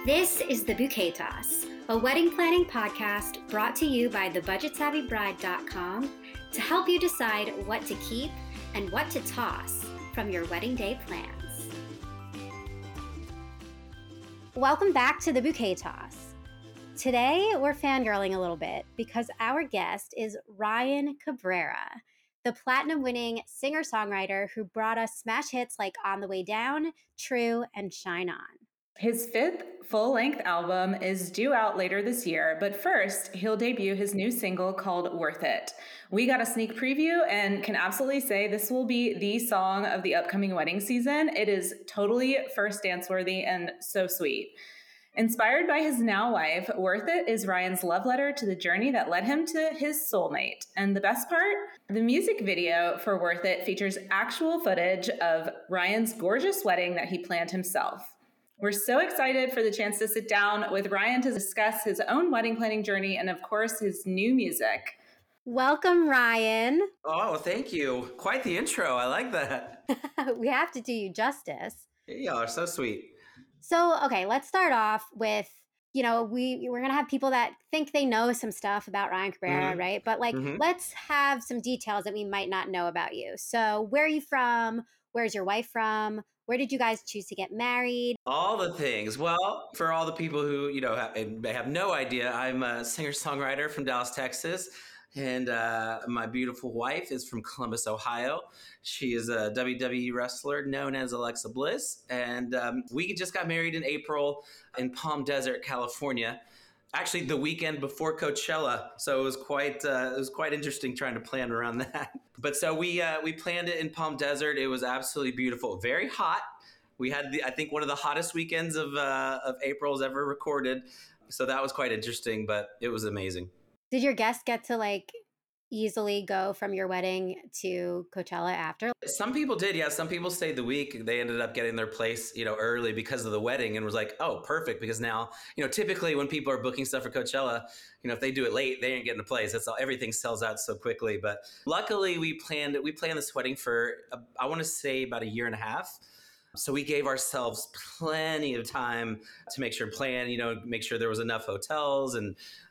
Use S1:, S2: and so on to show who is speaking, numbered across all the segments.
S1: This is The Bouquet Toss, a wedding planning podcast brought to you by thebudgetsavvybride.com to help you decide what to keep and what to toss from your wedding day plans. Welcome back to The Bouquet Toss. Today, we're fangirling a little bit because our guest is Ryan Cabrera, the platinum-winning singer-songwriter who brought us smash hits like On the Way Down, True, and Shine On.
S2: His fifth full-length album is due out later this year, but first, he'll debut his new single called Worth It. We got a sneak preview and can absolutely say this will be the song of the upcoming wedding season. It is totally first dance-worthy and so sweet. Inspired by his now wife, Worth It is Ryan's love letter to the journey that led him to his soulmate. And the best part? The music video for Worth It features actual footage of Ryan's gorgeous wedding that he planned himself. We're so excited for the chance to sit down with Ryan to discuss his own wedding planning journey and, of course, his new music.
S1: Welcome, Ryan.
S3: Oh, thank you. Quite the intro. I like that.
S1: We have to do you justice.
S3: Y'all are so sweet.
S1: So, okay, let's start off with, we're going to have people that think they know some stuff about Ryan Cabrera, right? But let's have some details that we might not know about you. So where are you from? Where's your wife from? Where did you guys choose to get married?
S3: All the things. Well, for all the people who, have no idea, I'm a singer-songwriter from Dallas, Texas. And my beautiful wife is from Columbus, Ohio. She is a WWE wrestler known as Alexa Bliss. And we just got married in April in Palm Desert, California. Actually, the weekend before Coachella, so it was quite interesting trying to plan around that. But so we planned it in Palm Desert. It was absolutely beautiful, very hot. We had I think one of the hottest weekends of April's ever recorded. So that was quite interesting, but it was amazing.
S1: Did your guests get to easily go from your wedding to Coachella after?
S3: Some people did, yeah. Some people stayed the week. They ended up getting their place, early because of the wedding, and was like, oh, perfect. Because now, typically when people are booking stuff for Coachella, if they do it late, they ain't getting a place. That's all. Everything sells out so quickly. But luckily, we planned this wedding for I want to say about a year and a half. So we gave ourselves plenty of time to make sure make sure there was enough hotels and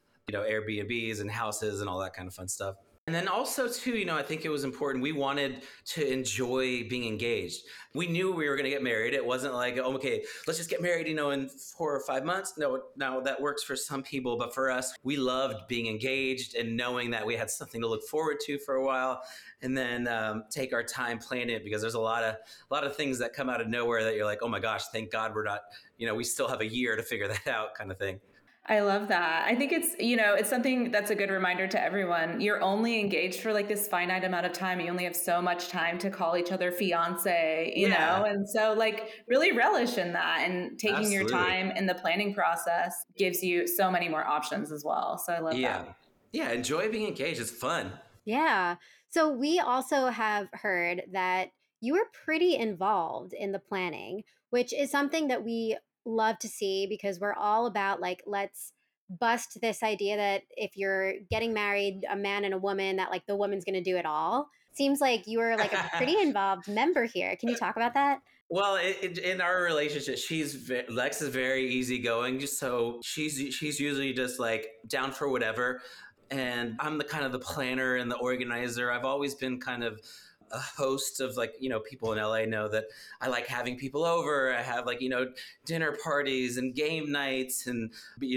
S3: Airbnbs and houses and all that kind of fun stuff. And then also too, I think it was important. We wanted to enjoy being engaged. We knew we were going to get married. It wasn't like, oh, okay, let's just get married, in 4 or 5 months. No, now that works for some people, but for us, we loved being engaged and knowing that we had something to look forward to for a while, and then take our time planning it, because there's a lot of things that come out of nowhere that you're like, oh my gosh, thank God we're not, we still have a year to figure that out, kind of thing.
S2: I love that. I think it's something that's a good reminder to everyone. You're only engaged for this finite amount of time. You only have so much time to call each other fiance, you know? And so really relish in that, and taking
S3: Absolutely.
S2: your time in the planning process gives you so many more options as well. So I love that.
S3: Yeah. Enjoy being engaged. It's fun.
S1: Yeah. So we also have heard that you were pretty involved in the planning, which is something that we love to see, because we're all about let's bust this idea that if you're getting married, a man and a woman, that the woman's going to do it all. Seems like you were a pretty involved member here. Can you talk about that?
S3: Well, in our relationship, Lex is very easygoing, so she's usually just down for whatever, and I'm the planner and the organizer. I've always been kind of a host of people in LA know that I like having people over. I have dinner parties and game nights, and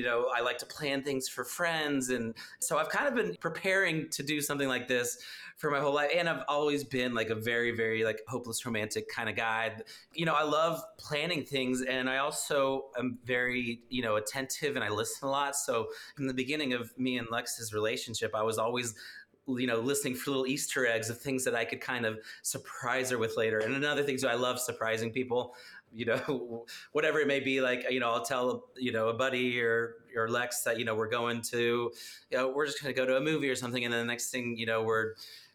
S3: I like to plan things for friends. And so I've kind of been preparing to do something like this for my whole life. And I've always been a very, very hopeless romantic kind of guy. I love planning things, and I also am very, attentive, and I listen a lot. So from the beginning of me and Lex's relationship, I was always listening for little Easter eggs of things that I could kind of surprise her with later. And another thing, so I love surprising people, whatever it may be. I'll tell, a buddy or Lex that, we're going to, we're just going to go to a movie or something. And then the next thing, we're,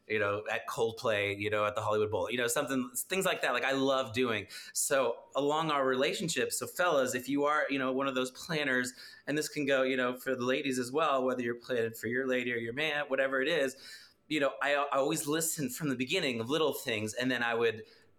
S3: at Coldplay, at the Hollywood Bowl, things like that. I love doing. So along our relationship, so fellas, if you are, one of those planners, and this can go, for the ladies as well, whether you're planning for your lady or your man, whatever it is, I always listen from the beginning of little things, and then I would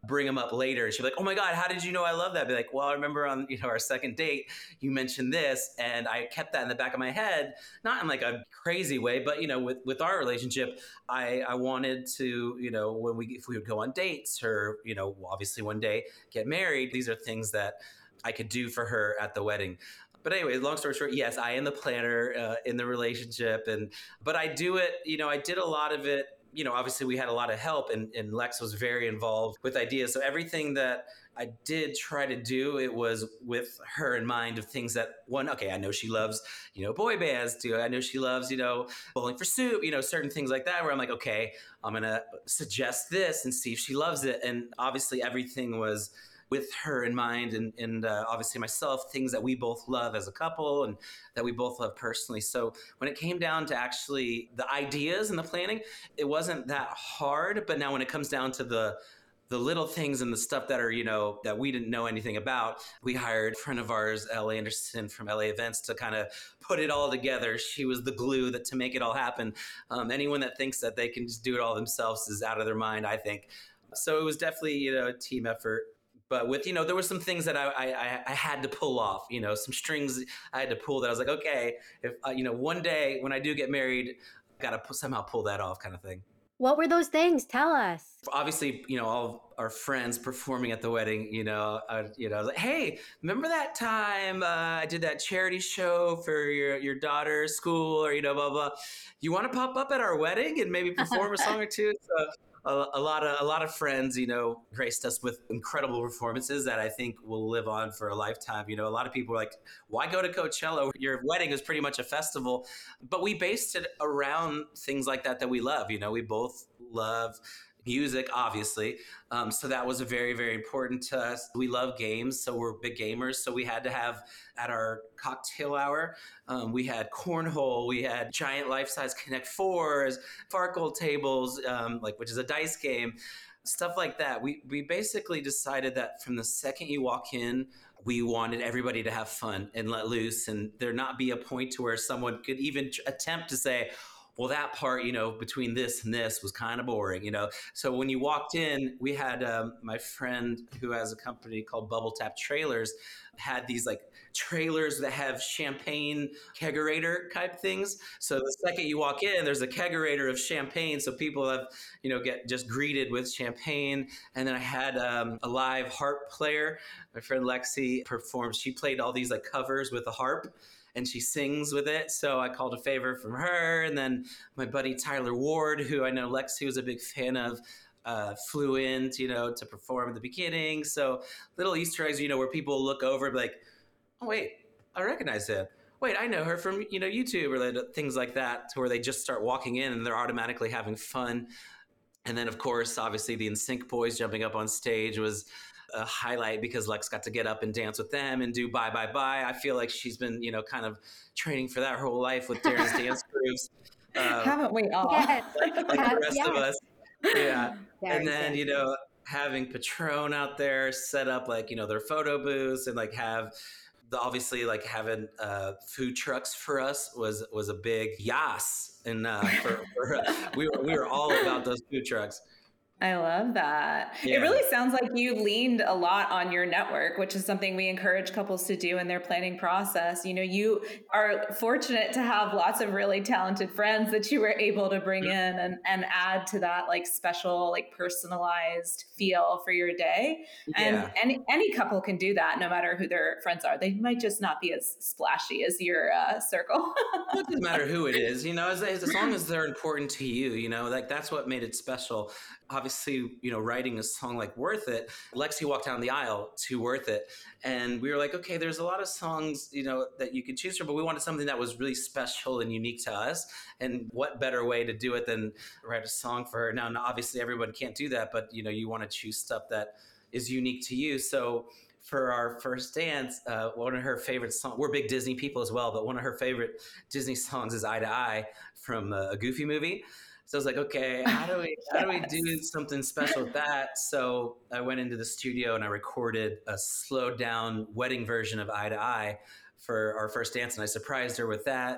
S3: bring them up later. And she'd be like, "Oh my God, how did you know I love that?" I'd be like, "Well, I remember on our second date, you mentioned this, and I kept that in the back of my head, not in like a crazy way, but with our relationship, I wanted to, when if we would go on dates or obviously one day get married, these are things that I could do for her at the wedding." But anyway, long story short, yes, I am the planner in the relationship, but I do it. I did a lot of it. Obviously we had a lot of help, and Lex was very involved with ideas. So everything that I did try to do, it was with her in mind, of things that, one, okay, I know she loves, boy bands. Too. I know she loves, Bowling for Soup, certain things like that, where I'm like, okay, I'm gonna suggest this and see if she loves it. And obviously everything was with her in mind, and obviously myself, things that we both love as a couple and that we both love personally. So when it came down to actually the ideas and the planning, it wasn't that hard. But now when it comes down to the little things and the stuff that are, that we didn't know anything about, we hired a friend of ours, Elle Anderson from LA Events, to kind of put it all together. She was the glue to make it all happen. Anyone that thinks that they can just do it all themselves is out of their mind, I think. So it was definitely, a team effort. But with, there were some things that I had to pull off, some strings I had to pull, that I was like, okay, if, one day when I do get married, I got to somehow pull that off, kind of thing.
S1: What were those things? Tell us.
S3: Obviously, all of our friends performing at the wedding, I was like, hey, remember that time I did that charity show for your daughter's school, or, blah, blah. You want to pop up at our wedding and maybe perform a song or two? So a lot of friends, graced us with incredible performances that I think will live on for a lifetime. A lot of people are like, why go to Coachella? Your wedding is pretty much a festival. But we based it around things like that we love. We both love music, obviously. So that was very, very important to us. We love games, so we're big gamers. So we had to have, at our cocktail hour, we had cornhole, we had giant life-size Connect Fours, Farkle tables, which is a dice game, stuff like that. We basically decided that from the second you walk in, we wanted everybody to have fun and let loose, and there not be a point to where someone could even attempt to say, well, that part, between this and this was kind of boring, So when you walked in, we had my friend who has a company called Bubble Tap Trailers, had these like trailers that have champagne kegerator type things. So the second you walk in, there's a kegerator of champagne. So people have, get just greeted with champagne. And then I had a live harp player. My friend Lexi performed. She played all these like covers with a harp, and she sings with it. So I called a favor from her. And then my buddy Tyler Ward, who I know Lexi was a big fan of, flew in, to perform at the beginning. So little Easter eggs, where people look over and be like, oh, wait, I recognize him. Wait, I know her from, YouTube, or things like that, to where they just start walking in and they're automatically having fun. And then, of course, obviously the NSYNC boys jumping up on stage was a highlight, because Lex got to get up and dance with them and do Bye Bye Bye. I feel like she's been, kind of training for that her whole life with Darren's dance grooves.
S2: Haven't we all?
S1: Yes.
S3: Like the rest of us. Yeah.
S1: Very
S3: And then,
S1: good.
S3: having Patron out there set up, like, their photo booths, and like have obviously like having food trucks for us was a big yas. And we were all about those food trucks.
S2: I love that.
S3: Yeah.
S2: It really sounds like you leaned a lot on your network, which is something we encourage couples to do in their planning process. You are fortunate to have lots of really talented friends that you were able to bring in and add to that like special, like personalized feel for your day.
S3: Yeah.
S2: And any couple can do that, no matter who their friends are. They might just not be as splashy as your circle.
S3: It doesn't matter who it is, as long as they're important to you, like that's what made it special. Obviously, writing a song like Worth It, Lexi walked down the aisle to Worth It. And we were like, okay, there's a lot of songs, that you could choose from, but we wanted something that was really special and unique to us. And what better way to do it than write a song for her? Now, obviously everyone can't do that, but you want to choose stuff that is unique to you. So for our first dance, one of her favorite songs, we're big Disney people as well, but one of her favorite Disney songs is Eye to Eye from a Goofy movie. So I was like, okay, how do we do something special with that? So I went into the studio and I recorded a slowed down wedding version of Eye to Eye for our first dance, and I surprised her with that.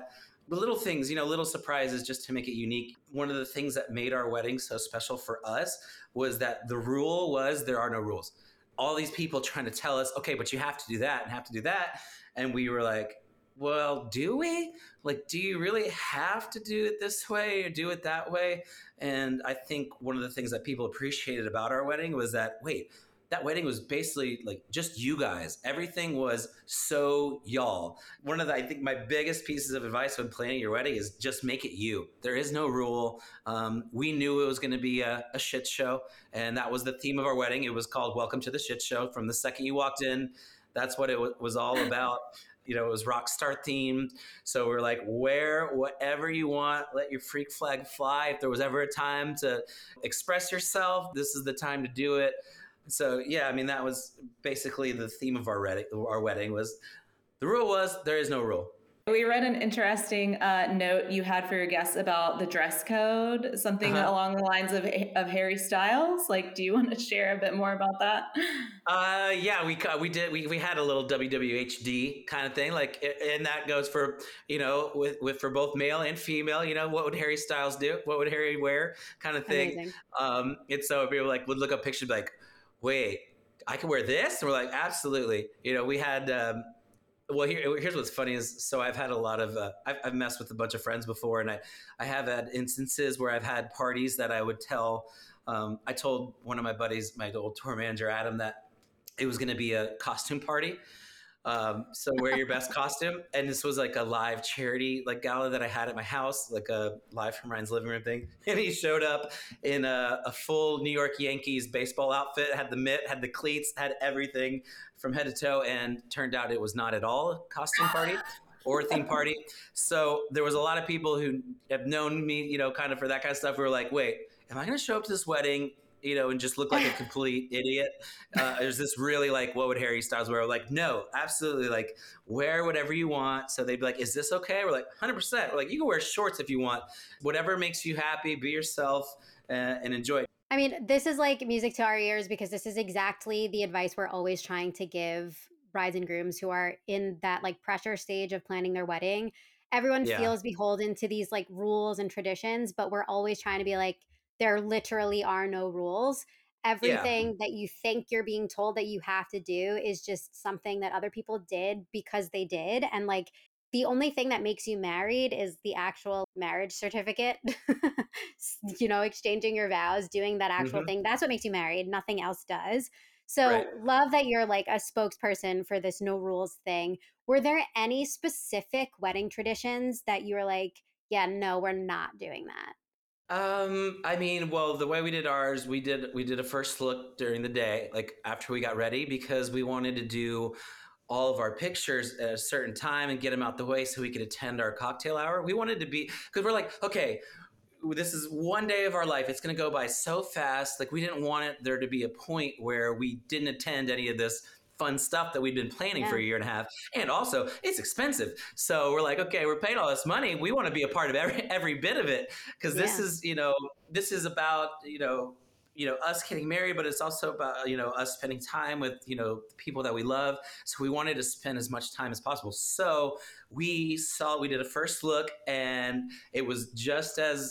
S3: The little things, little surprises just to make it unique. One of the things that made our wedding so special for us was that the rule was there are no rules. All these people trying to tell us, okay, but you have to do that and have to do that. And we were like, well, do we? Like, do you really have to do it this way or do it that way? And I think one of the things that people appreciated about our wedding was that, wait, that wedding was basically like just you guys. Everything was so y'all. One of the, I think my biggest pieces of advice when planning your wedding is just make it you. There is no rule. We knew it was going to be a shit show, and that was the theme of our wedding. It was called Welcome to the Shit Show. From the second you walked in, that's what it was all about. It was rock star themed. So we're like, wear whatever you want, let your freak flag fly. If there was ever a time to express yourself, this is the time to do it. So yeah, I mean, that was basically the theme of our wedding was the rule was there is no rule.
S2: We read an interesting note you had for your guests about the dress code, something along the lines of Harry Styles. Like, do you want to share a bit more about that?
S3: Yeah, we did. We had a little WWHD kind of thing, like, and that goes for with for both male and female. What would Harry Styles do? What would Harry wear? Kind of thing. Amazing. And so people would look up pictures, like, wait, I can wear this, and we're like, absolutely. We had. Well, here's what's funny is, so I've had a lot of, I've messed with a bunch of friends before, and I have had instances where I've had parties that I would tell, I told one of my buddies, my old tour manager, Adam, that it was going to be a costume party. So wear your best costume. And this was like a live charity gala that I had at my house, like a live from Ryan's living room thing. And he showed up in a full New York Yankees baseball outfit, had the mitt, had the cleats, had everything from head to toe. And turned out it was not at all a costume party or a theme party. So there was a lot of people who have known me, kind of for that kind of stuff. We were like, wait, am I going to show up to this wedding and just look like a complete idiot? Is this really what would Harry Styles wear? We're like, no, absolutely. Wear whatever you want. So they'd be like, is this okay? We're like, 100%. We're like, you can wear shorts if you want. Whatever makes you happy, be yourself and enjoy it.
S1: I mean, this is like music to our ears because this is exactly the advice we're always trying to give brides and grooms who are in that pressure stage of planning their wedding. Everyone feels beholden to these rules and traditions, but we're always trying to be like, there literally are no rules. Everything that you think you're being told that you have to do is just something that other people did because they did. And the only thing that makes you married is the actual marriage certificate, exchanging your vows, doing that actual thing. That's what makes you married. Nothing else does. So love that you're a spokesperson for this no rules thing. Were there any specific wedding traditions that you were like, yeah, no, we're not doing that?
S3: I mean, well, the way we did ours, we did a first look during the day, after we got ready, because we wanted to do all of our pictures at a certain time and get them out the way so we could attend our cocktail hour. We wanted to be, because we're like, okay, this is one day of our life. It's going to go by so fast. We didn't want there to be a point where we didn't attend any of this fun stuff that we've been planning for a year and a half. And also, it's expensive. So we're like, okay, we're paying all this money. We want to be a part of every bit of it, because this is about, us getting married, but it's also about, us spending time with, the people that we love. So we wanted to spend as much time as possible. So we did a first look, and it was just as,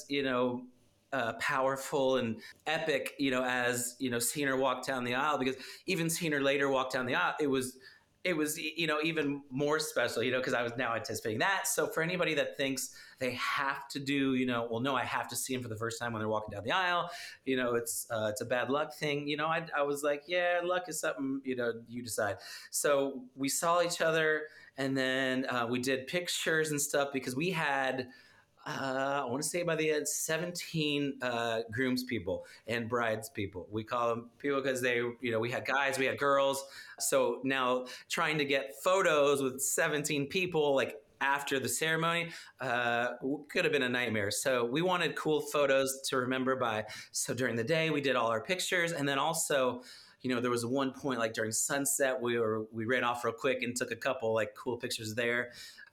S3: powerful and epic, as, seeing her walk down the aisle, because even seeing her later walk down the aisle, it was, even more special, because I was now anticipating that. So for anybody that thinks they have to do, well, no, I have to see them for the first time when they're walking down the aisle, it's a bad luck thing. I was like, yeah, luck is something, you decide. So we saw each other, and then we did pictures and stuff, because we had, I want to say by the end, 17 grooms people and brides people. We call them people because they, we had guys, we had girls. So now trying to get photos with 17 people, after the ceremony, could have been a nightmare. So we wanted cool photos to remember by. So during the day, we did all our pictures. And then also, there was one point during sunset, we ran off real quick and took a couple cool pictures there.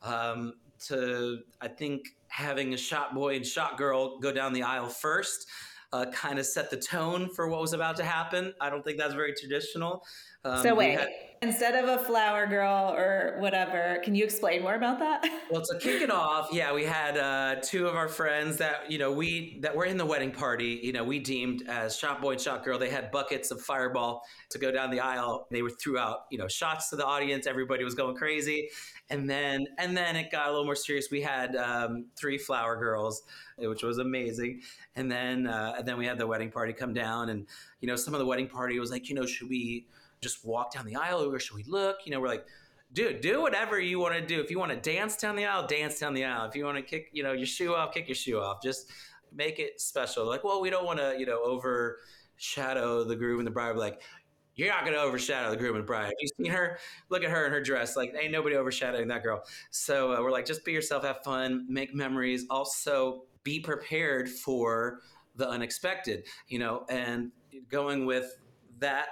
S3: I think having a shot boy and shot girl go down the aisle first kind of set the tone for what was about to happen. I don't think that's very traditional.
S2: So wait, Instead of a flower girl or whatever, can you explain more about that?
S3: Well, to kick it off, yeah, we had two of our friends that that were in the wedding party. We deemed as shot boy and shot girl. They had buckets of Fireball to go down the aisle. They were threw out shots to the audience. Everybody was going crazy, and then it got a little more serious. We had three flower girls, which was amazing, and then we had the wedding party come down, and some of the wedding party was like, should we just walk down the aisle or should we look? We're like, dude, do whatever you want to do. If you want to dance down the aisle, dance down the aisle. If you want to kick, your shoe off, kick your shoe off. Just make it special. Like, well, we don't want to, overshadow the groom and the bride. We're like, you're not going to overshadow the groom and bride. Have you seen her? Look at her in her dress. Like, ain't nobody overshadowing that girl. So we're like, just be yourself, have fun, make memories. Also, be prepared for the unexpected, and going with that,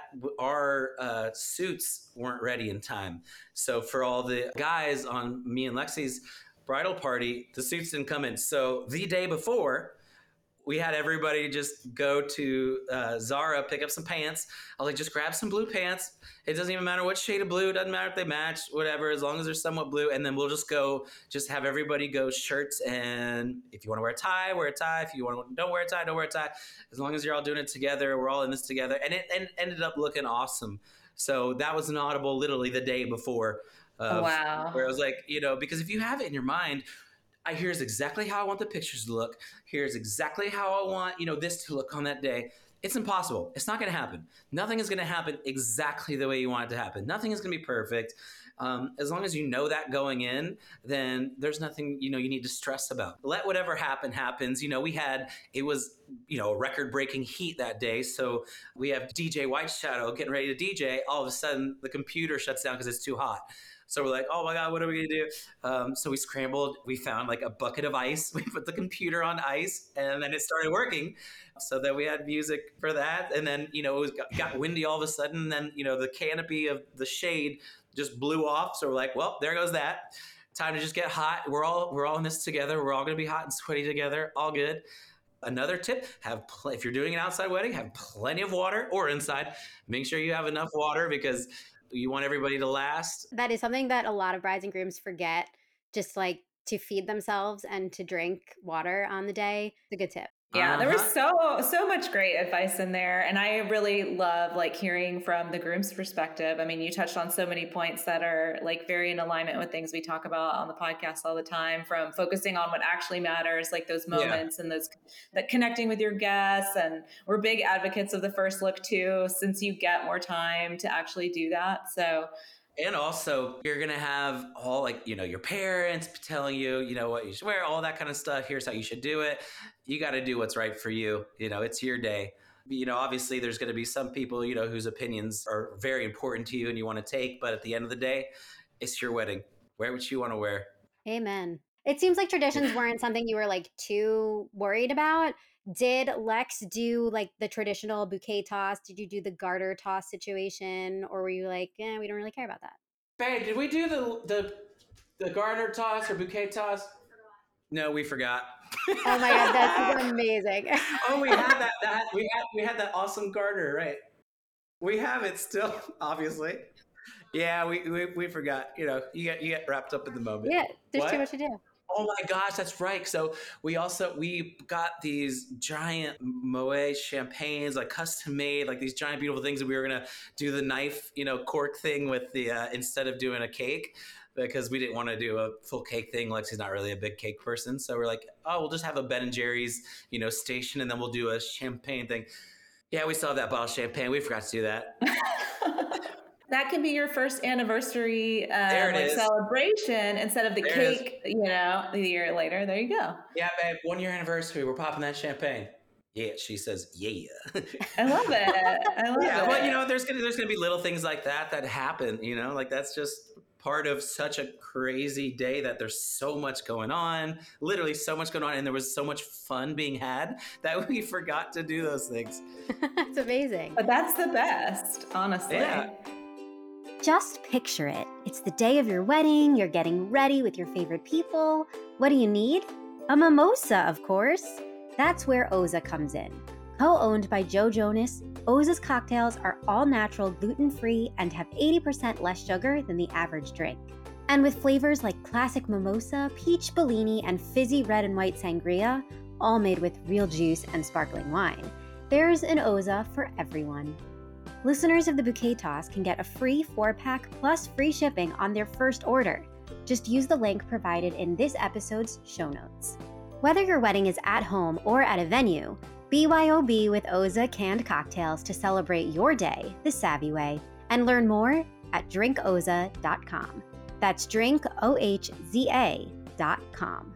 S3: our suits weren't ready in time. So for all the guys on me and Lexi's bridal party, the suits didn't come in. So the day before, we had everybody just go to Zara, pick up some pants. I was like, just grab some blue pants. It doesn't even matter what shade of blue. It doesn't matter if they match, whatever, as long as they're somewhat blue. And then we'll just have everybody go shirts. And if you want to wear a tie, wear a tie. If you don't wear a tie, don't wear a tie. As long as you're all doing it together, we're all in this together. And it ended up looking awesome. So that was an audible literally the day before.
S2: Wow.
S3: Where I was like, because if you have it in your mind, here's exactly how I want the pictures to look. Here's exactly how I want, this to look on that day. It's impossible. It's not going to happen. Nothing is going to happen exactly the way you want it to happen. Nothing is going to be perfect. As long as you know that going in, then there's nothing, you need to stress about. Let whatever happens. It was a record-breaking heat that day. So we have DJ White Shadow getting ready to DJ. All of a sudden, the computer shuts down because it's too hot. So we're like, oh my God, what are we going to do? So we scrambled. We found like a bucket of ice. We put the computer on ice and then it started working. So then we had music for that. And then, it got windy all of a sudden. And then, the canopy of the shade just blew off. So we're like, well, there goes that. Time to just get hot. We're all in this together. We're all going to be hot and sweaty together. All good. Another tip, if you're doing an outside wedding, have plenty of water, or inside. Make sure you have enough water because you want everybody to last.
S1: That is something that a lot of brides and grooms forget, just like to feed themselves and to drink water on the day. It's a good tip.
S2: Yeah, there was so much great advice in there. And I really love like hearing from the groom's perspective. I mean, you touched on so many points that are like very in alignment with things we talk about on the podcast all the time, from focusing on what actually matters, like those moments and that connecting with your guests. And we're big advocates of the first look too, since you get more time to actually do that. So
S3: and also, you're going to have all your parents telling you, what you should wear, all that kind of stuff. Here's how you should do it. You got to do what's right for you. It's your day. Obviously, there's going to be some people, whose opinions are very important to you and you want to take. But at the end of the day, it's your wedding. Wear what you want to wear.
S1: Amen. It seems like traditions weren't something you were like too worried about. Did Lex do like the traditional bouquet toss? Did you do the garter toss situation? Or were you like, we don't really care about that?
S3: Babe, did we do the garter toss or bouquet toss? No, we forgot.
S1: Oh my God, that's amazing.
S3: Oh, we had that. We had that awesome garter, right? We have it still, obviously. Yeah, we forgot. You get wrapped up in the moment.
S1: Yeah, there's too much to do.
S3: Oh my gosh, that's right. So we got these giant Moet champagnes, like custom made, like these giant beautiful things. And we were gonna do the knife, cork thing with the instead of doing a cake, because we didn't want to do a full cake thing. Lexi's not really a big cake person, so we're like, oh, we'll just have a Ben and Jerry's, station, and then we'll do a champagne thing. Yeah, we still have that bottle of champagne. We forgot to do that.
S2: That can be your first anniversary celebration instead of the cake, the year later. There you go.
S3: Yeah, babe, 1 year anniversary. We're popping that champagne. Yeah, she says, yeah.
S2: I love it.
S3: Yeah, well, there's gonna be little things like that happen. Like that's just part of such a crazy day that there's so much going on, literally so much going on, and there was so much fun being had that we forgot to do those things.
S1: It's amazing.
S2: But that's the best, honestly.
S3: Yeah.
S1: Just picture it. It's the day of your wedding. You're getting ready with your favorite people. What do you need? A mimosa, of course. That's where Oza comes in. Co-owned by Joe Jonas, Oza's cocktails are all natural, gluten-free, and have 80% less sugar than the average drink. And with flavors like classic mimosa, peach Bellini, and fizzy red and white sangria, all made with real juice and sparkling wine, there's an Oza for everyone. Listeners of the Bouquet Toss can get a free 4-pack plus free shipping on their first order. Just use the link provided in this episode's show notes. Whether your wedding is at home or at a venue, BYOB with Oza canned cocktails to celebrate your day the savvy way. And learn more at drinkoza.com. That's drinkohza.com.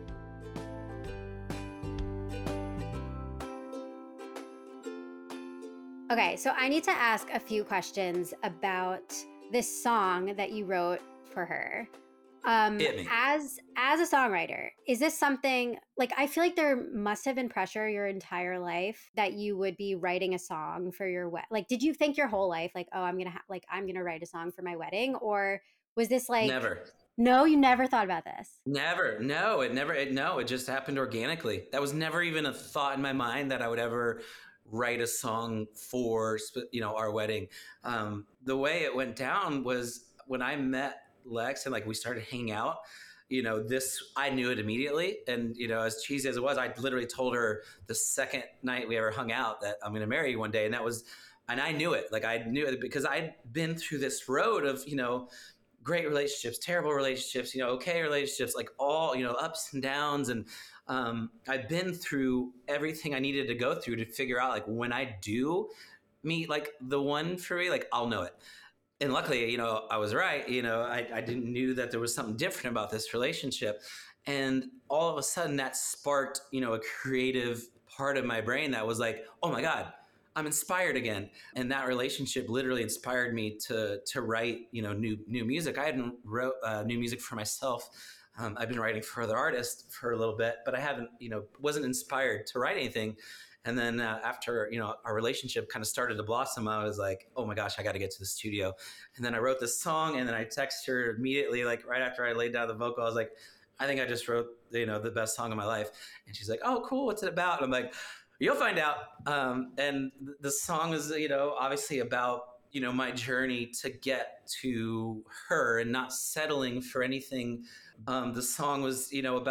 S1: Okay, so I need to ask a few questions about this song that you wrote for her.
S3: Hit me.
S1: As a songwriter, is this something like, I feel like there must have been pressure your entire life that you would be writing a song for your like, did you think your whole life like, oh, I'm gonna write a song for my wedding, or was this like
S3: Never.
S1: No, you never thought about this?
S3: Never. No, it just happened organically. That was never even a thought in my mind that I would ever write a song for, our wedding. The way it went down was when I met Lex and like we started hanging out, I knew it immediately. And, as cheesy as it was, I literally told her the second night we ever hung out that I'm going to marry you one day. And I knew it. Like I knew it because I'd been through this road of, great relationships, terrible relationships, okay relationships, like all, ups and downs. And I've been through everything I needed to go through to figure out like when I do meet like the one for me, like I'll know it. And luckily, I was right. I didn't knew that there was something different about this relationship. And all of a sudden that sparked, a creative part of my brain that was like, oh my God, I'm inspired again. And that relationship literally inspired me to write, new music. I hadn't wrote new music for myself. I've been writing for other artists for a little bit, but I haven't, wasn't inspired to write anything. And then after, our relationship kind of started to blossom, I was like, oh my gosh, I got to get to the studio. And then I wrote this song and then I texted her immediately, like right after I laid down the vocal, I was like, I think I just wrote, the best song of my life. And she's like, oh, cool. What's it about? And I'm like, you'll find out. And the song is, obviously about, my journey to get to her and not settling for anything. The song was,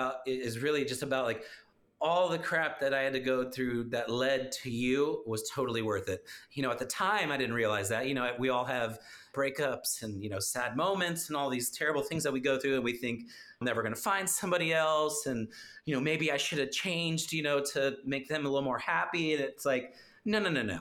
S3: is really just about like, all the crap that I had to go through that led to you was totally worth it. At the time, I didn't realize that. We all have breakups and, sad moments and all these terrible things that we go through. And we think I'm never going to find somebody else. And, maybe I should have changed, to make them a little more happy. And it's like, no.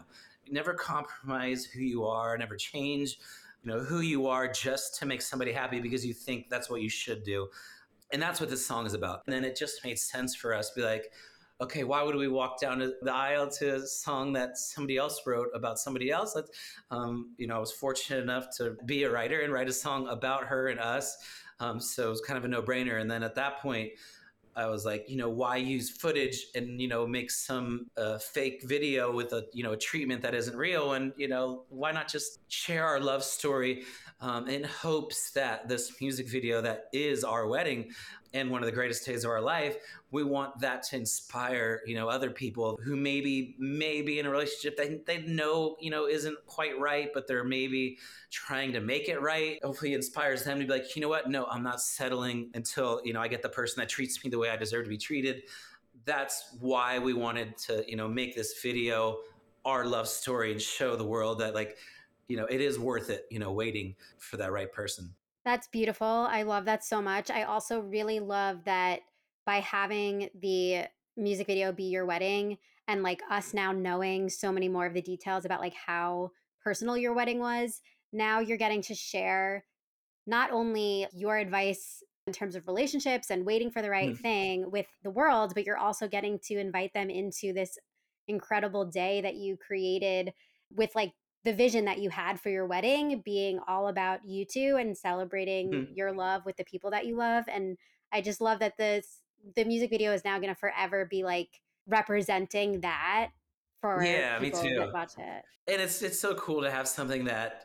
S3: Never compromise who you are. Never change, who you are just to make somebody happy because you think that's what you should do. And that's what this song is about. And then it just made sense for us to be like, okay, why would we walk down the aisle to a song that somebody else wrote about somebody else? I was fortunate enough to be a writer and write a song about her and us. So it was kind of a no-brainer. And then at that point, I was like, why use footage and, make some fake video with a treatment that isn't real? And, why not just share our love story in hopes that this music video that is our wedding and one of the greatest days of our life, we want that to inspire, other people who maybe in a relationship that they know, isn't quite right, but they're maybe trying to make it right. Hopefully it inspires them to be like, you know what? No, I'm not settling until, I get the person that treats me the way I deserve to be treated. That's why we wanted to, make this video our love story and show the world that like, it is worth it, waiting for that right person.
S1: That's beautiful. I love that so much. I also really love that by having the music video be your wedding and like us now knowing so many more of the details about like how personal your wedding was, now you're getting to share not only your advice in terms of relationships and waiting for the right thing with the world, but you're also getting to invite them into this incredible day that you created with like the vision that you had for your wedding being all about you two and celebrating your love with the people that you love. And I just love that the music video is now going to forever be like representing that for people that watch it.
S3: And it's so cool to have something that,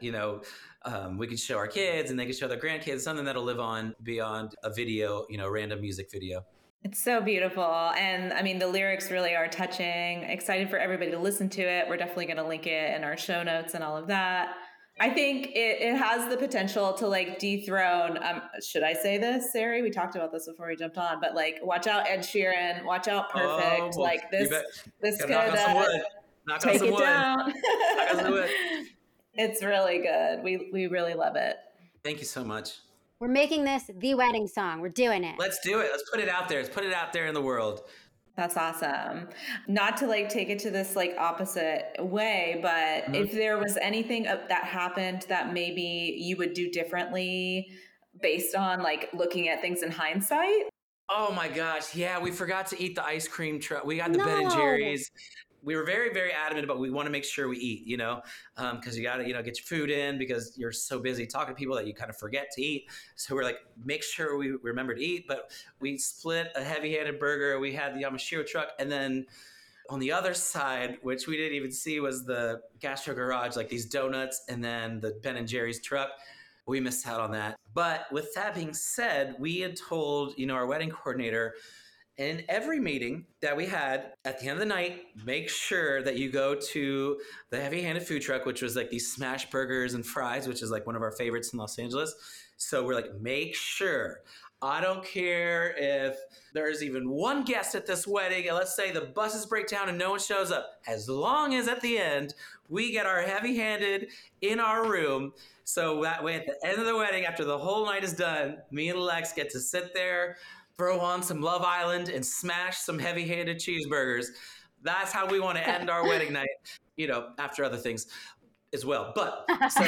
S3: we can show our kids and they can show their grandkids, something that'll live on beyond a video, random music video.
S2: It's so beautiful. And I mean, the lyrics really are touching. Excited for everybody to listen to it. We're definitely going to link it in our show notes and all of that. I think it has the potential to like dethrone. Should I say this, Sari? We talked about this before we jumped on, but like, watch out, Ed Sheeran. Watch out,
S3: Oh,
S2: Perfect.
S3: well,
S2: Like
S3: you
S2: this,
S3: bet.
S2: this
S3: Gotta
S2: could
S3: knock on some wood. Knock on
S2: take
S3: some
S2: it
S3: wood.
S2: down.
S3: Knock on some wood.
S2: It's really good. We really love it.
S3: Thank you so much.
S1: We're making this the wedding song. We're doing it.
S3: Let's do it. Let's put it out there. Let's put it out there in the world.
S2: That's awesome. Not to like take it to this like opposite way, but if there was anything that happened that maybe you would do differently based on like looking at things in hindsight.
S3: Oh my gosh. Yeah, we forgot to eat the ice cream truck. We got the Ben and
S1: No.
S3: Jerry's. We were very, very adamant about we want to make sure we eat, because you got to, get your food in because you're so busy talking to people that you kind of forget to eat. So we're like, make sure we remember to eat. But we split a heavy-handed burger. We had the Yamashiro truck. And then on the other side, which we didn't even see, was the Gastro Garage, like these donuts, and then the Ben and Jerry's truck. We missed out on that. But with that being said, we had told, our wedding coordinator, in every meeting that we had at the end of the night, make sure that you go to the Heavy Handed food truck, which was like these smash burgers and fries, which is like one of our favorites in Los Angeles. So we're like, make sure. I don't care if there's even one guest at this wedding, and let's say the buses break down and no one shows up. As long as at the end, we get our heavy-handed in our room. So that way, at the end of the wedding, after the whole night is done, me and Lex get to sit there, throw on some Love Island, and smash some heavy-handed cheeseburgers. That's how we want to end our wedding night, after other things as well. But so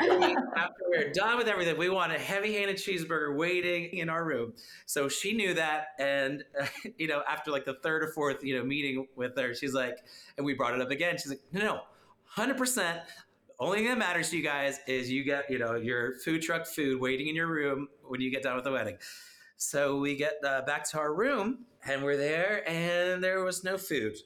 S3: after we're done with everything, we want a heavy-handed cheeseburger waiting in our room. So she knew that. And, after like the third or fourth, meeting with her, she's like, and we brought it up again. She's like, no, 100%. Only thing that matters to you guys is you get, your food truck food waiting in your room when you get done with the wedding. So we get back to our room and we're there and there was no food.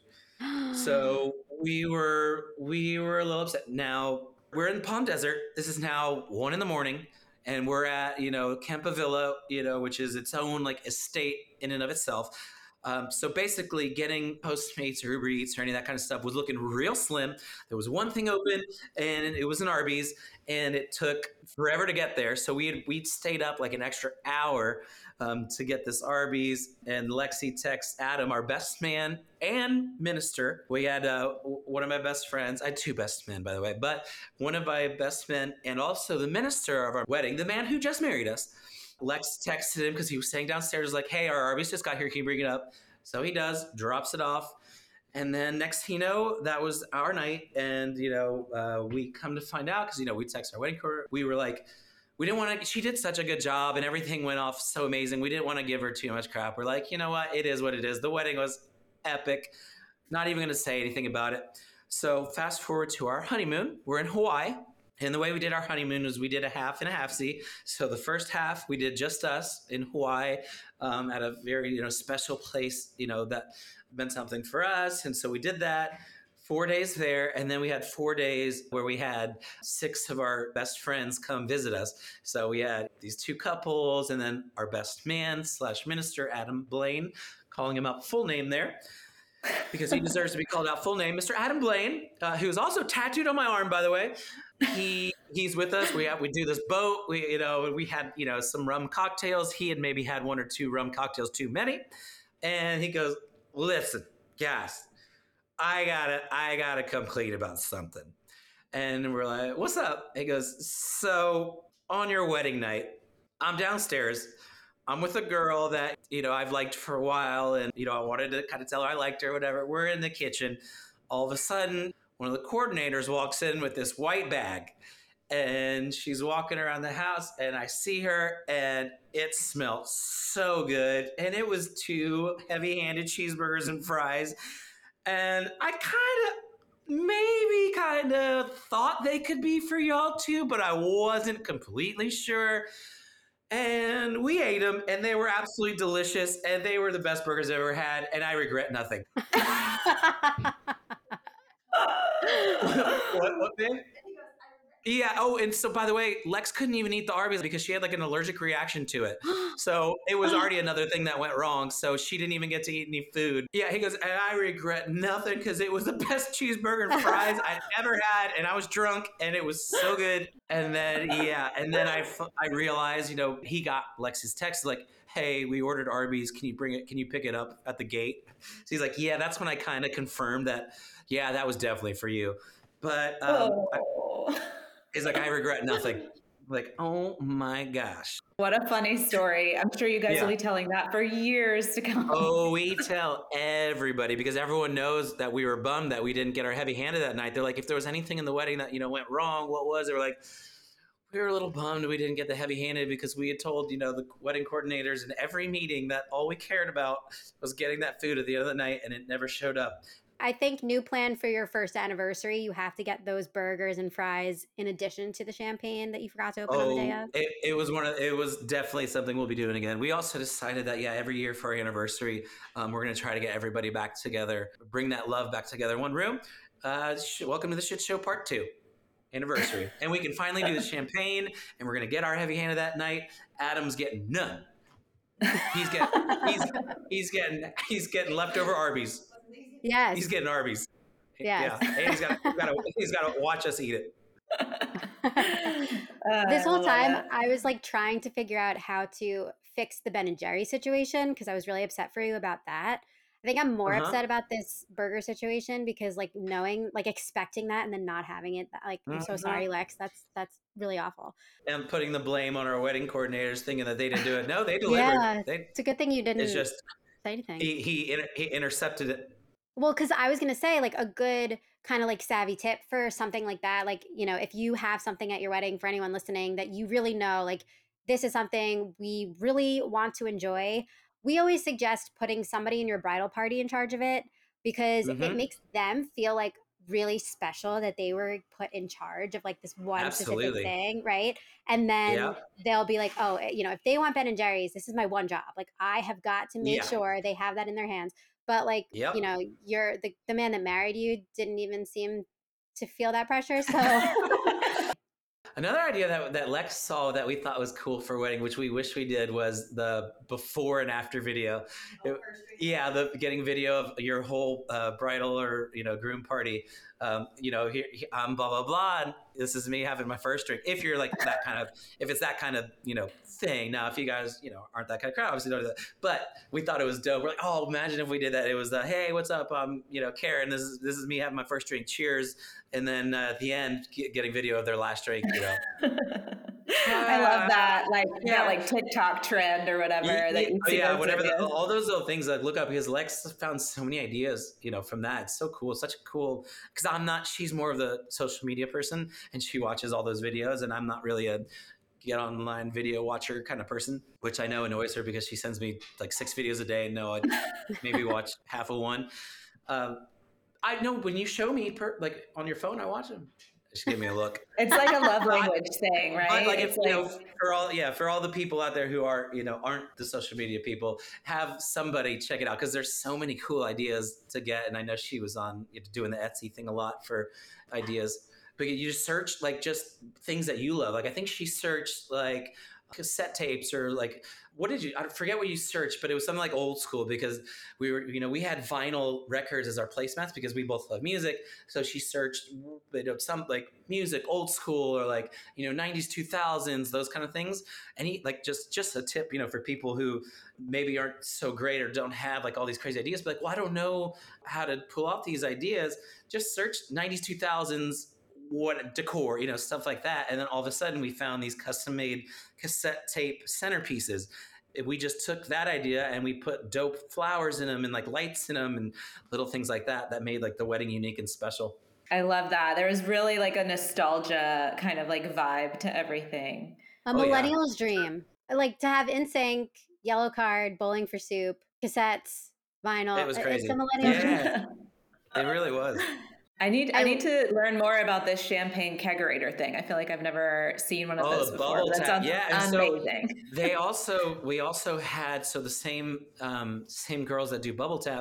S3: So we were a little upset. Now we're in Palm Desert. This is now 1 a.m. and we're at, Campa Villa, which is its own like estate in and of itself. So basically getting Postmates or Uber Eats or any of that kind of stuff was looking real slim. There was one thing open and it was an Arby's and it took forever to get there. So we'd stayed up like an extra hour to get this Arby's, and Lexi texts Adam, our best man and minister. We had one of my best friends. I had two best men, by the way, but one of my best men and also the minister of our wedding, the man who just married us. Lex texted him because he was staying downstairs, like, hey, our Arby's just got here. Can you bring it up? So he does, drops it off. And then next thing you know, that was our night. And, we come to find out because, we text our wedding coordinator. We were like, we didn't want to, she did such a good job and everything went off so amazing. We didn't want to give her too much crap. We're like, you know what? It is what it is. The wedding was epic. Not even going to say anything about it. So fast forward to our honeymoon. We're in Hawaii. And the way we did our honeymoon was we did a half and a half-see. So the first half we did just us in Hawaii at a very special place, that meant something for us. And so we did that. 4 days there, and then we had 4 days where we had 6 of our best friends come visit us. So we had these 2 couples, and then our best man / minister, Adam Blaine, calling him out full name there because he deserves to be called out full name. Mr. Adam Blaine, who is also tattooed on my arm, by the way. He's with us. We do this boat. We had some rum cocktails. He had maybe had 1 or 2 rum cocktails too many, and he goes, "Listen, guys, I gotta come clean about something." And we're like, "What's up?" He goes, "So on your wedding night, I'm downstairs. I'm with a girl that, I've liked for a while. And, I wanted to kind of tell her I liked her, whatever. We're in the kitchen. All of a sudden, one of the coordinators walks in with this white bag. And she's walking around the house and I see her and it smelled so good. And it was 2 heavy-handed cheeseburgers and fries. And I kind of thought they could be for y'all too, but I wasn't completely sure. And we ate them and they were absolutely delicious and they were the best burgers I've ever had. And I regret nothing. What, babe? Yeah. Oh, and so by the way, Lex couldn't even eat the Arby's because she had like an allergic reaction to it. So it was already another thing that went wrong. So she didn't even get to eat any food. Yeah, he goes, and I regret nothing because it was the best cheeseburger and fries I'd ever had, and I was drunk, and it was so good. And then I realized, he got Lex's text like, "Hey, we ordered Arby's. Can you bring it? Can you pick it up at the gate?" So he's like, "Yeah." That's when I kind of confirmed that. Yeah, that was definitely for you. But he's like, "I regret nothing." Like, oh my gosh.
S2: What a funny story. I'm sure you guys
S3: Yeah.
S2: will be telling that for years to come.
S3: Oh, we tell everybody because everyone knows that we were bummed that we didn't get our heavy handed that night. They're like, if there was anything in the wedding that, went wrong, what was it? We're like, we were a little bummed we didn't get the heavy handed because we had told, the wedding coordinators in every meeting that all we cared about was getting that food at the end of the night, and it never showed up.
S1: I think new plan for your first anniversary, you have to get those burgers and fries in addition to the champagne that you forgot to open on the day of.
S3: It was definitely something we'll be doing again. We also decided that, every year for our anniversary, we're going to try to get everybody back together, bring that love back together in one room. Welcome to the Shit Show Part 2 anniversary. And we can finally do the champagne, and we're going to get our heavy handed that night. Adam's getting none. He's getting leftover Arby's.
S1: Yes.
S3: He's getting Arby's.
S1: Yes.
S3: Yeah. And he's got to watch us eat it.
S1: This whole time I was like trying to figure out how to fix the Ben & Jerry situation because I was really upset for you about that. I think I'm more upset about this burger situation because like knowing, like expecting that and then not having it, like I'm so sorry, Lex. That's really awful.
S3: And putting the blame on our wedding coordinators thinking that they didn't do it. No, they delivered.
S1: Yeah, it's a good thing you didn't
S3: It's just
S1: say anything.
S3: He intercepted it.
S1: Well, because I was going to say like a good kind of like savvy tip for something like that. Like, if you have something at your wedding for anyone listening that you really know, like this is something we really want to enjoy. We always suggest putting somebody in your bridal party in charge of it because it makes them feel like really special that they were put in charge of like this one specific thing, right? And then they'll be like, oh, if they want Ben & Jerry's, this is my one job. Like I have got to make sure they have that in their hands. But like, you're the man that married you didn't even seem to feel that pressure. So
S3: another idea that Lex saw that we thought was cool for a wedding, which we wish we did, was the before and after video. The getting video of your whole bridal or groom party. Here I'm blah blah blah, and this is me having my first drink. If you're like that kind of, if it's that kind of thing. Now, if you guys aren't that kind of crowd, obviously don't do that. But we thought it was dope. We're like, oh, imagine if we did that. It was the hey, what's up? Karen. This is me having my first drink. Cheers. And then at the end, getting video of their last drink.
S2: I love that, that TikTok trend or whatever.
S3: All those little things that look up because Lex found so many ideas, from that. It's so cool. It's such a cool because she's more of the social media person and she watches all those videos, and I'm not really a get online video watcher kind of person, which I know annoys her because she sends me like 6 videos a day. No, I maybe watch half of one. I know when you show me on your phone, I watch them. Just give me a look.
S2: It's like a love language thing, right?
S3: Like it's for all the people out there who are aren't the social media people, have somebody check it out because there's so many cool ideas to get. And I know she was on doing the Etsy thing a lot for ideas. But you just search just things that you love. Like I think she searched cassette tapes or what did you? I forget what you searched, but it was something like old school because we were we had vinyl records as our placemats because we both love music. So she searched some music old school or 90s 2000s, those kind of things. And he just a tip for people who maybe aren't so great or don't have all these crazy ideas, but well, I don't know how to pull off these ideas. Just search 90s 2000s. What decor, stuff like that. And then all of a sudden we found these custom made cassette tape centerpieces. We just took that idea and we put dope flowers in them and lights in them and little things like that made the wedding unique and special.
S2: I love that. There was really a nostalgia kind of vibe to everything.
S1: A millennial's dream. To have NSYNC, Yellow Card, Bowling for Soup, cassettes, vinyl.
S3: It was crazy.
S1: It's a millennial's dream.
S3: It really was.
S2: I need to learn more about this champagne kegerator thing. I feel like I've never seen one of those before. That sounds amazing.
S3: So we also had the same girls that do bubble tap.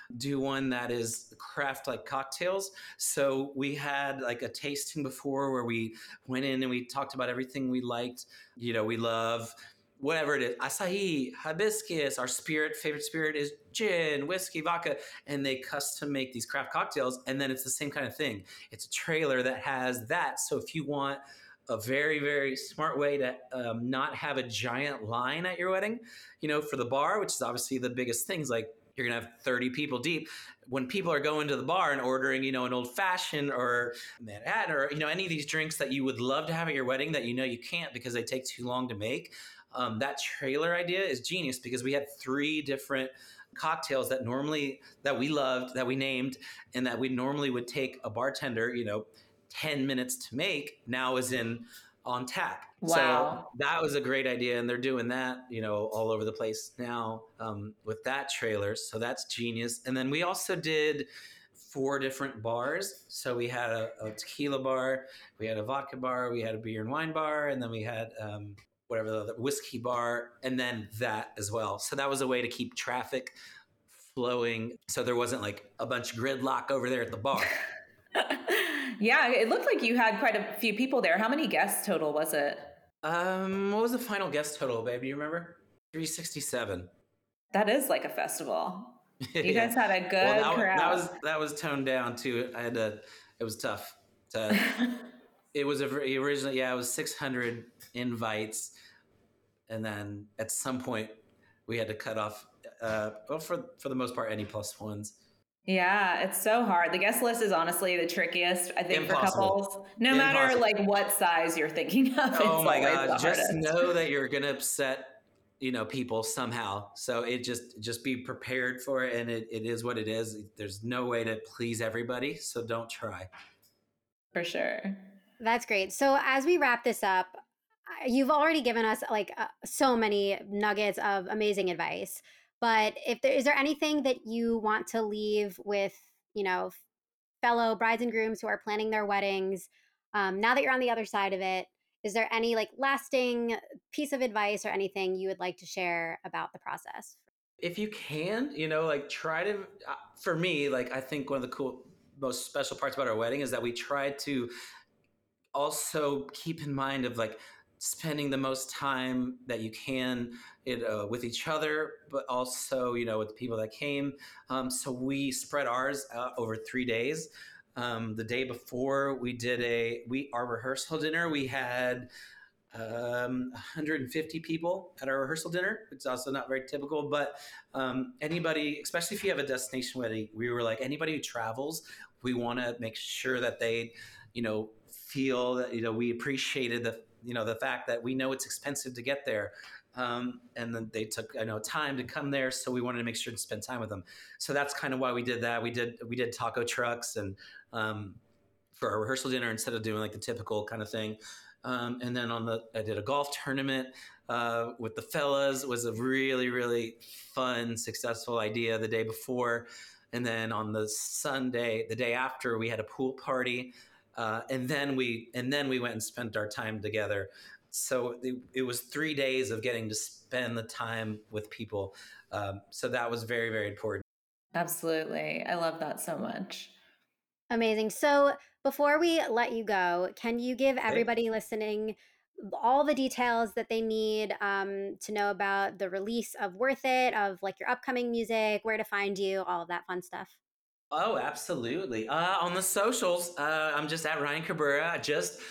S3: do one that is craft like cocktails. So we had like a tasting before where we went in and we talked about everything we liked. We love whatever it is, acai, hibiscus. Our favorite spirit is gin, whiskey, vodka, and they custom make these craft cocktails. And then it's the same kind of thing. It's a trailer that has that. So if you want a very, very smart way to not have a giant line at your wedding, for the bar, which is obviously the biggest things, like you're going to have 30 people deep. When people are going to the bar and ordering, an old fashioned or Manhattan or, any of these drinks that you would love to have at your wedding that you can't because they take too long to make, that trailer idea is genius because we had 3 different cocktails that we loved, that we named, and that we normally would take a bartender, 10 minutes to make, now is on tap.
S2: Wow.
S3: So that was a great idea. And they're doing that, all over the place now with that trailer. So that's genius. And then we also did 4 different bars. So we had a tequila bar, we had a vodka bar, we had a beer and wine bar, and then we had whatever the whiskey bar, and then that as well. So that was a way to keep traffic flowing. So there wasn't like a bunch of gridlock over there at the bar.
S2: Yeah, it looked like you had quite a few people there. How many guests total was it?
S3: What was the final guest total, babe? Do you remember? 367.
S2: That is like a festival. You
S3: Yeah.
S2: guys had a good crowd.
S3: That was toned down too. It was tough. It was originally, it was 600 invites, and then at some point we had to cut off. For the most part, any +1s.
S2: Yeah, it's so hard. The guest list is honestly the trickiest, I think,
S3: Impossible.
S2: for couples. No matter like what size you're thinking of.
S3: Oh my
S2: God!
S3: just hardest. Know that you're gonna upset, people somehow. So it just be prepared for it, and it is what it is. There's no way to please everybody, so don't try.
S2: For sure.
S1: That's great. So as we wrap this up, you've already given us like so many nuggets of amazing advice. But is there anything that you want to leave with, fellow brides and grooms who are planning their weddings? Now that you're on the other side of it, is there any like lasting piece of advice or anything you would like to share about the process?
S3: If you can, try to, for me, like I think one of the most special parts about our wedding is that we try to also keep in mind of like spending the most time that you can with each other, but also, with the people that came. So we spread ours out over 3 days. The day before we did our rehearsal dinner, we had 150 people at our rehearsal dinner. It's also not very typical, but anybody, especially if you have a destination wedding, we were like, anybody who travels, we want to make sure that they, feel that, we appreciated the fact that we know it's expensive to get there. And then they took, time to come there. So we wanted to make sure to spend time with them. So that's kind of why we did that. We did taco trucks and for our rehearsal dinner instead of doing like the typical kind of thing. And then I did a golf tournament with the fellas. It was a really, really fun, successful idea the day before. And then on the Sunday, the day after, we had a pool party. And then we went and spent our time together. So it was 3 days of getting to spend the time with people. So that was very, very important.
S2: Absolutely. I love that so much.
S1: Amazing. So before we let you go, can you give everybody listening all the details that they need to know about the release of Worth It, of like your upcoming music, where to find you, all of that fun stuff?
S3: Oh, absolutely. On the socials, I'm just at Ryan Cabrera.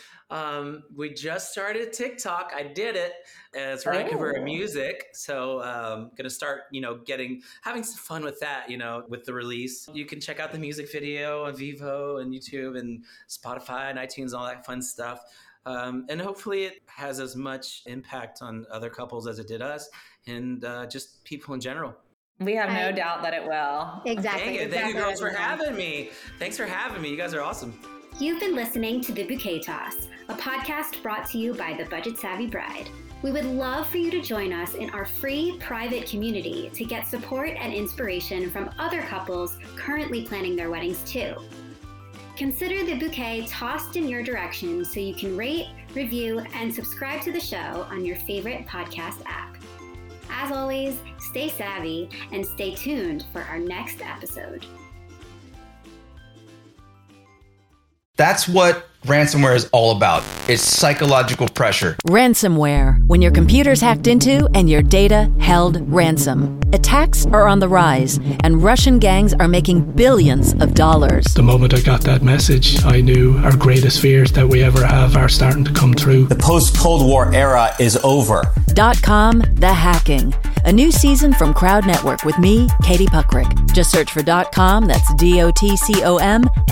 S3: We just started TikTok. I did it. It's Ryan Cabrera Music. So gonna start, having some fun with that, with the release. You can check out the music video on Vevo and YouTube and Spotify and iTunes, all that fun stuff. And hopefully it has as much impact on other couples as it did us and just people in general.
S2: We have no doubt that it will.
S1: Exactly.
S3: Thank you girls for having me. Thanks for having me. You guys are awesome.
S1: You've been listening to The Bouquet Toss, a podcast brought to you by The Budget Savvy Bride. We would love for you to join us in our free private community to get support and inspiration from other couples currently planning their weddings too. Consider The Bouquet tossed in your direction so you can rate, review, and subscribe to the show on your favorite podcast app. As always, stay savvy and stay tuned for our next episode.
S4: That's what ransomware is all about. It's psychological pressure.
S5: Ransomware, when your computer's hacked into and your data held ransom. Attacks are on the rise, and Russian gangs are making billions of dollars.
S6: The moment I got that message, I knew our greatest fears that we ever have are starting to come true.
S7: The post-Cold War era is over.
S5: .com, The Hacking. A new season from Crowd Network with me, Katie Puckrick. Just search for .com, that's DOTCOM,